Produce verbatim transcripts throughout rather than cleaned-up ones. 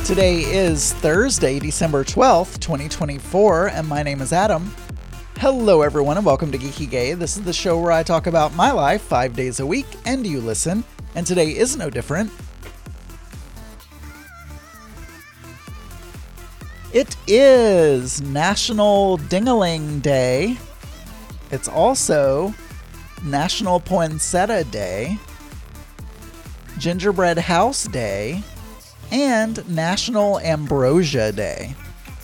Today is Thursday, December twelfth, twenty twenty-four, and my name is Adam. Hello everyone and welcome to Geeky Gay. This is the show where I talk about my life five days a week and you listen, and today is no different. It is National Ding-a-Ling Day. It's also National Poinsettia Day, Gingerbread House Day, and National Ambrosia Day.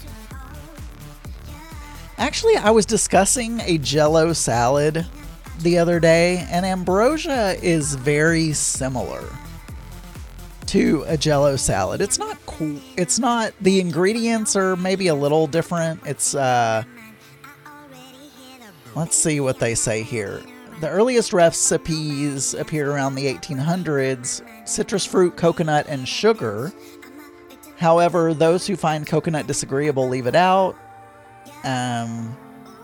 Actually, I was discussing a Jell-O salad the other day, and ambrosia is very similar to a Jell-O salad. It's not cool. It's not, the ingredients are maybe a little different. It's, uh, let's see what they say here. The earliest recipes appeared around the eighteen hundreds, citrus fruit, coconut, and sugar. However, those who find coconut disagreeable leave it out. Um,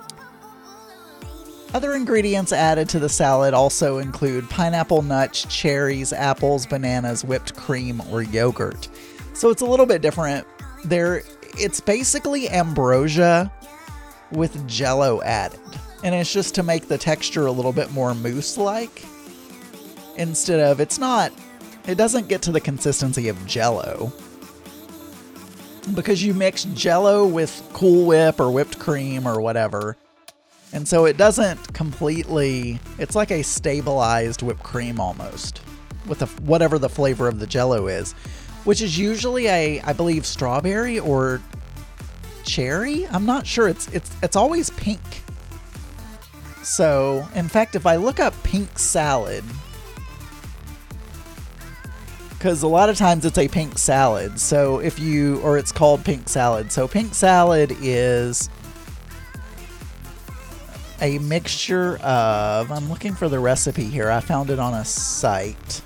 other ingredients added to the salad also include pineapple, nuts, cherries, apples, bananas, whipped cream, or yogurt. So it's a little bit different. There, it's basically ambrosia with Jell-O added. And it's just to make the texture a little bit more mousse-like. Instead of, it's not, it doesn't get to the consistency of Jell-O. Because you mix Jell-O with Cool Whip or whipped cream or whatever. And so it doesn't completely, it's like a stabilized whipped cream almost. With the, whatever the flavor of the Jell-O is. Which is usually a, I believe, strawberry or cherry? I'm not sure. It's it's it's always pink. So, in fact, if I look up pink salad, because a lot of times it's a pink salad, so if you, or it's called pink salad. So pink salad is a mixture of, I'm looking for the recipe here. I found it on a site.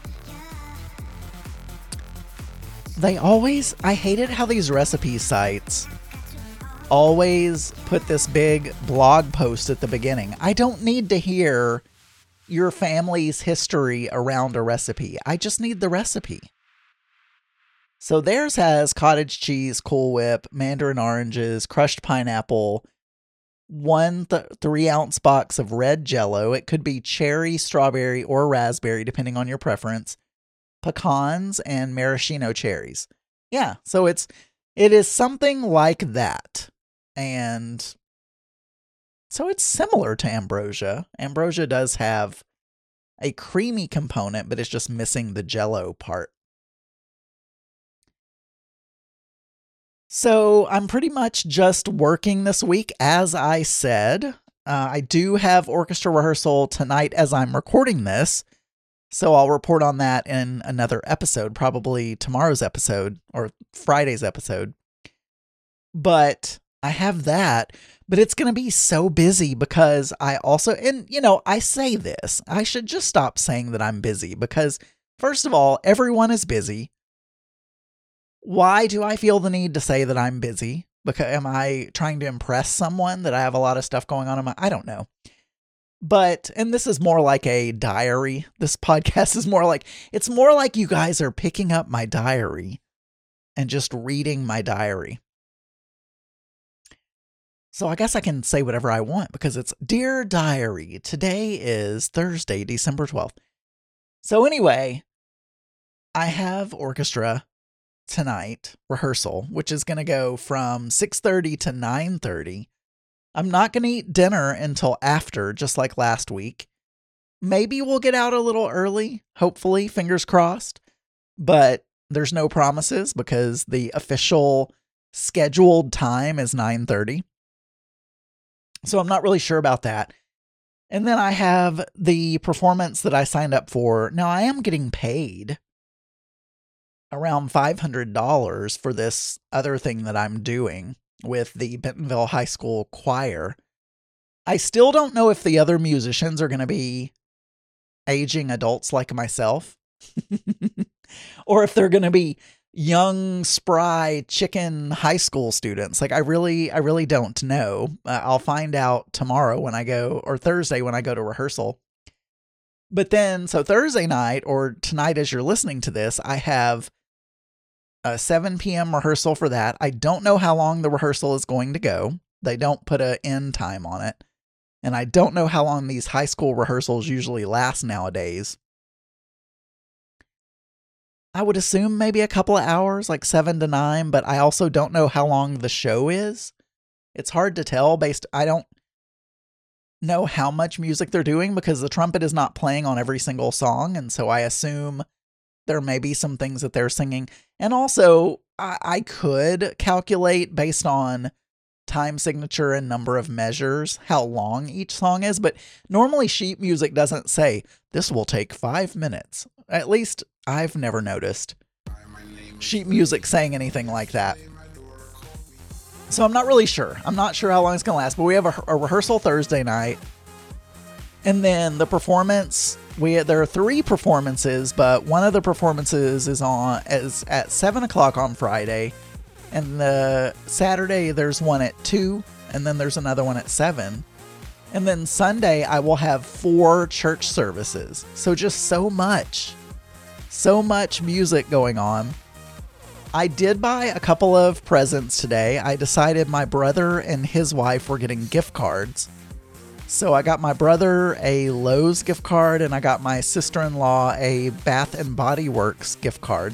They always, I hate it how these recipe sites always put this big blog post at the beginning. I don't need to hear your family's history around a recipe. I just need the recipe. So theirs has cottage cheese, Cool Whip, mandarin oranges, crushed pineapple, one th- three ounce box of red Jell-O. It could be cherry, strawberry, or raspberry, depending on your preference. Pecans and maraschino cherries. Yeah, so it's it is something like that. And so it's similar to ambrosia. Ambrosia does have a creamy component, but it's just missing the Jell-O part. So I'm pretty much just working this week, as I said. Uh, I do have orchestra rehearsal tonight as I'm recording this. So I'll report on that in another episode, probably tomorrow's episode or Friday's episode. But I have that, but it's going to be so busy because I also, and you know, I say this, I should just stop saying that I'm busy because first of all, everyone is busy. Why do I feel the need to say that I'm busy? Because am I trying to impress someone that I have a lot of stuff going on in my, I don't know. But, and this is more like a diary. This podcast is more like, it's more like you guys are picking up my diary and just reading my diary. So I guess I can say whatever I want because it's Dear Diary. Today is Thursday, December twelfth. So anyway, I have orchestra tonight, rehearsal, which is going to go from six thirty to nine thirty. I'm not going to eat dinner until after, just like last week. Maybe we'll get out a little early, hopefully, fingers crossed. But there's no promises because the official scheduled time is nine thirty. So I'm not really sure about that. And then I have the performance that I signed up for. Now, I am getting paid around five hundred dollars for this other thing that I'm doing with the Bentonville High School Choir. I still don't know if the other musicians are going to be aging adults like myself. Or if they're going to be young, spry, chicken high school students. Like, I really, I really don't know. Uh, I'll find out tomorrow when I go, or Thursday when I go to rehearsal. But then, so Thursday night, or tonight as you're listening to this, I have a seven p.m. rehearsal for that. I don't know how long the rehearsal is going to go. They don't put an end time on it. And I don't know how long these high school rehearsals usually last nowadays. I would assume maybe a couple of hours, like seven to nine, but I also don't know how long the show is. It's hard to tell based, I don't know how much music they're doing because the trumpet is not playing on every single song. And so I assume there may be some things that they're singing. And also, I, I could calculate based on time signature and number of measures how long each song is. But normally sheet music doesn't say, this will take five minutes. At least I've never noticed sheet music saying anything like that. So I'm not really sure. I'm not sure how long it's going to last. But we have a, a rehearsal Thursday night. And then the performance, we there are three performances, but one of the performances is on is at seven o'clock on Friday, and the Saturday there's one at two, and then there's another one at seven, and then Sunday I will have four church services. So just so much, so much music going on. I did buy a couple of presents today. I decided my brother and his wife were getting gift cards. So I got my brother a Lowe's gift card, and I got my sister-in-law a Bath and Body Works gift card.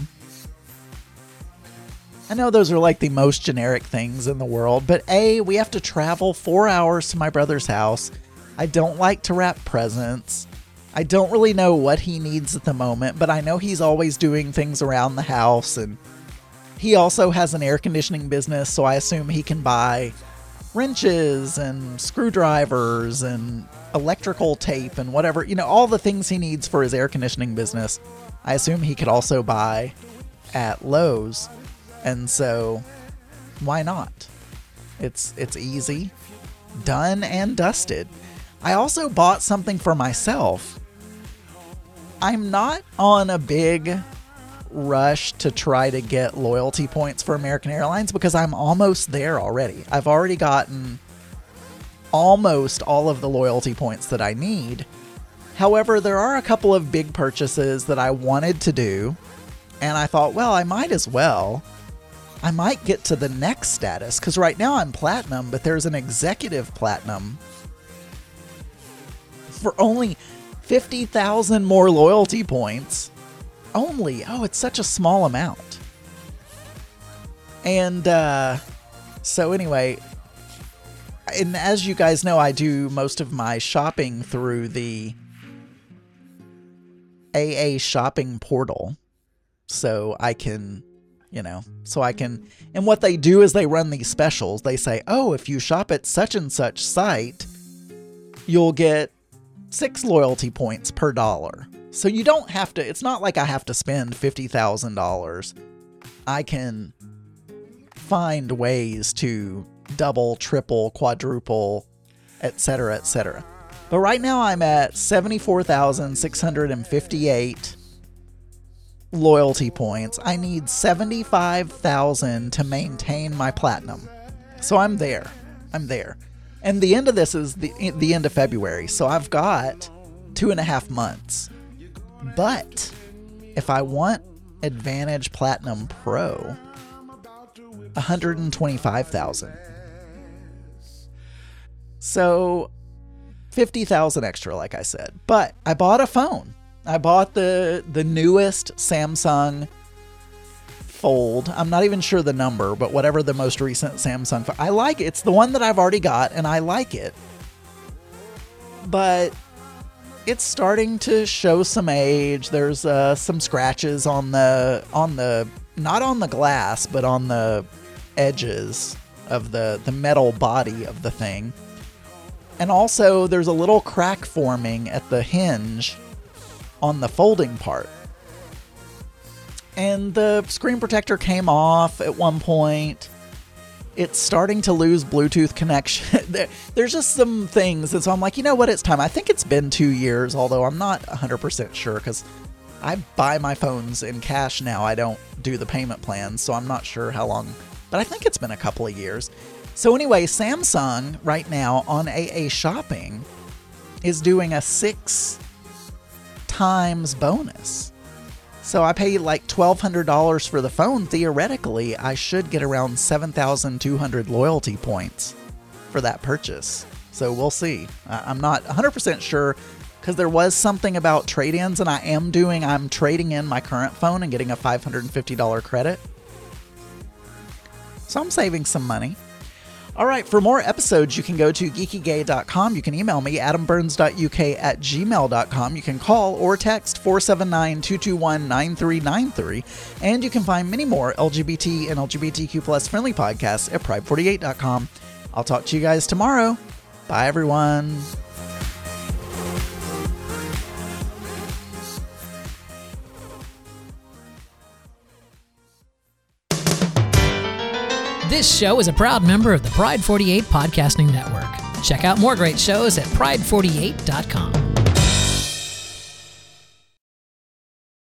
I know those are like the most generic things in the world, but A, we have to travel four hours to my brother's house. I don't like to wrap presents. I don't really know what he needs at the moment, but I know he's always doing things around the house, and he also has an air conditioning business, so I assume he can buy wrenches and screwdrivers and electrical tape and whatever, you know, all the things he needs for his air conditioning business. I assume he could also buy at Lowe's. And so why not? It's it's easy, done and dusted. I also bought something for myself. I'm not on a big rush to try to get loyalty points for American Airlines because I'm almost there already. I've already gotten almost all of the loyalty points that I need. However, there are a couple of big purchases that I wanted to do, and I thought, well, I might as well. I might get to the next status because right now I'm platinum, but there's an executive platinum for only fifty thousand more loyalty points. Only. Oh, it's such a small amount. And uh, so anyway, and as you guys know, I do most of my shopping through the A A shopping portal. So I can, you know, so I can, and what they do is they run these specials. They say, oh, if you shop at such and such site, you'll get six loyalty points per dollar. So you don't have to, it's not like I have to spend fifty thousand dollars. I can find ways to double, triple, quadruple, et cetera, et cetera. But right now I'm at seventy-four thousand six hundred fifty-eight loyalty points. I need seventy-five thousand to maintain my platinum. So I'm there. I'm there. And the end of this is the, the end of February. So I've got two and a half months. But if I want Advantage Platinum Pro, one hundred twenty-five thousand. So fifty thousand extra, like I said. But I bought a phone. I bought the the newest Samsung Fold. I'm not even sure the number, but whatever the most recent Samsung phone. I like it. It's the one that I've already got, and I like it. But it's starting to show some age. There's uh, some scratches on the on the not on the glass, but on the edges of the the metal body of the thing. And also there's a little crack forming at the hinge on the folding part. And the screen protector came off at one point. It's starting to lose Bluetooth connection. there, there's just some things. And so I'm like, you know what? It's time. I think it's been two years, although I'm not one hundred percent sure because I buy my phones in cash now. I don't do the payment plans, so I'm not sure how long. But I think it's been a couple of years. So anyway, Samsung right now on A A Shopping is doing a six times bonus. So I pay like twelve hundred dollars for the phone. Theoretically, I should get around seven thousand two hundred loyalty points for that purchase. So we'll see. I'm not one hundred percent sure because there was something about trade-ins, and I am doing, I'm trading in my current phone and getting a five hundred fifty dollars credit. So I'm saving some money. All right, for more episodes, you can go to geeky gay dot com. You can email me, adam burns dot u k at gmail dot com. You can call or text four seven nine, two two one, nine three nine three. And you can find many more L G B T and L G B T Q plus friendly podcasts at pride forty-eight dot com. I'll talk to you guys tomorrow. Bye, everyone. This show is a proud member of the Pride forty-eight Podcasting Network. Check out more great shows at pride forty-eight dot com.